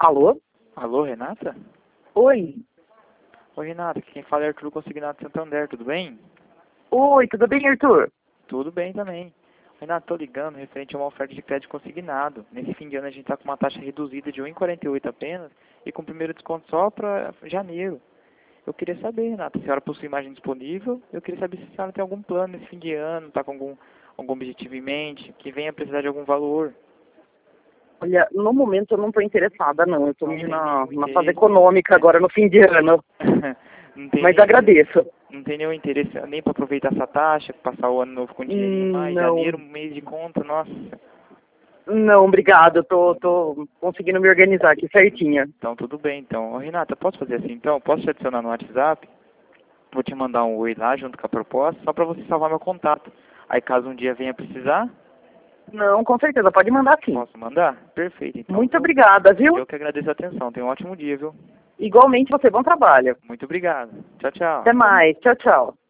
Alô? Alô, Renata? Oi. Oi, Renata, aqui quem fala é Arthur Consignado Santander, tudo bem? Oi, tudo bem, Arthur? Tudo bem também. Renata, tô ligando referente a uma oferta de crédito consignado. Nesse fim de ano a gente tá com uma taxa reduzida de 1,48 apenas e com o primeiro desconto só para janeiro. Eu queria saber, Renata, se a senhora possui imagem disponível. Eu queria saber se a senhora tem algum plano nesse fim de ano, tá com algum objetivo em mente, que venha precisar de algum valor. Olha, no momento eu não estou interessada, não. Eu estou Não tem na nenhum fase interesse. econômica agora, no fim de ano. Não tem Mas nem agradeço. Não tem nenhum interesse nem para aproveitar essa taxa, passar o ano novo com dinheirinho mais, Não, janeiro, mês de conta, nossa. não, obrigado. Eu tô conseguindo me organizar aqui certinha. Então tudo bem, então. Ô, Renata, posso fazer assim então? Posso te adicionar no WhatsApp? Vou te mandar um oi lá junto com a proposta, só para você salvar meu contato. Aí caso um dia venha precisar, Não, com certeza, pode mandar sim. posso mandar? Perfeito, então. Muito obrigada, viu? Eu que agradeço a atenção. Tenha um ótimo dia, viu? Igualmente você, bom trabalho. Muito obrigado. Tchau, tchau. Até mais. Tchau, tchau.